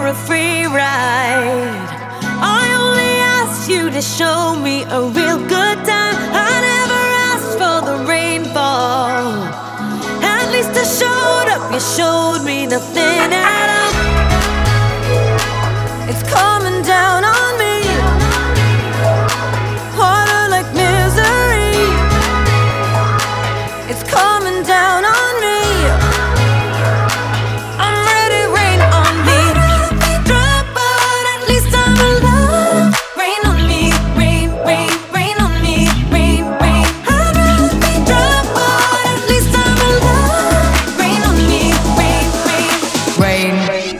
a free ride. I only asked you to show me a real good time. I never asked for the rainfall. At least I showed up, you showed me nothing at all. It's coming down on me, water like misery. It's coming down on me. I'm ready, rain on me. I'd rather be dry, but at least I'm alive. Rain on me, rain, rain, rain on me, rain, rain. I'd rather be dry, but at least I'm alive. Rain on me, rain, rain. Rain on me.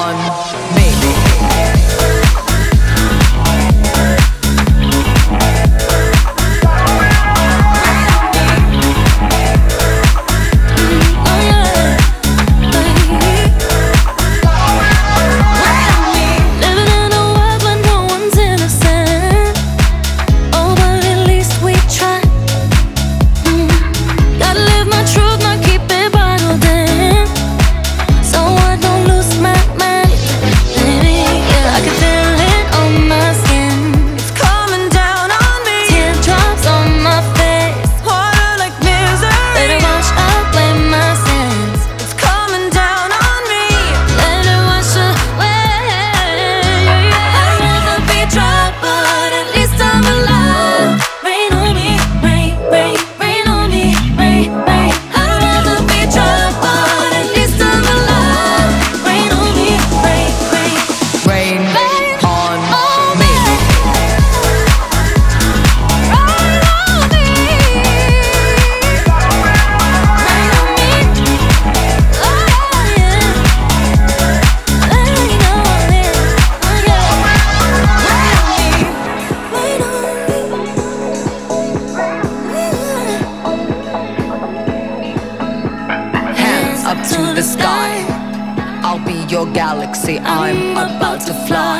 Up to the sky, I'll be your galaxy, I'm about to fly.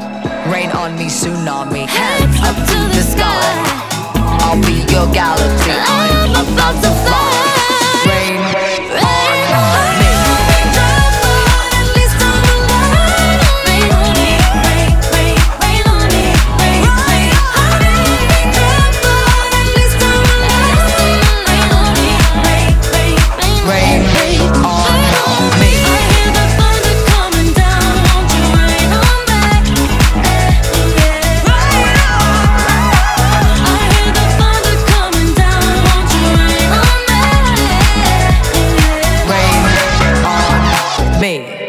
Rain on me, tsunami, hands up to the sky. I'll be your galaxy, I'm about to fly. Rain on me. Me.